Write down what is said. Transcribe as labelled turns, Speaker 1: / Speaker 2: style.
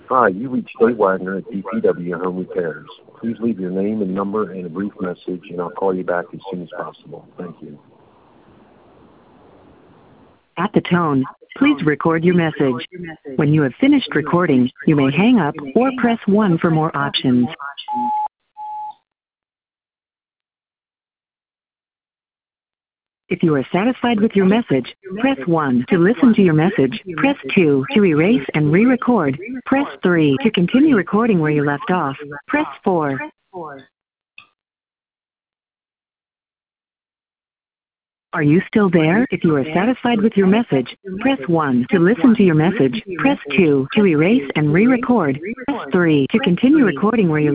Speaker 1: Hi, you reached Dave Wagner at DPW Home Repairs. Please leave your name and number and a brief message, and I'll call you back as soon as possible. Thank you.
Speaker 2: At the tone, please record your message. When you have finished recording, you may hang up or press 1 for more options. If you are satisfied with your message, press 1 to listen to your message. Press 2 to erase and re-record. Press 3 to continue recording where you left off. Press 4. Are you still there? If you are satisfied with your message, press 1 to listen to your message. Press 2 to erase and re-record. Press 3 to continue recording where you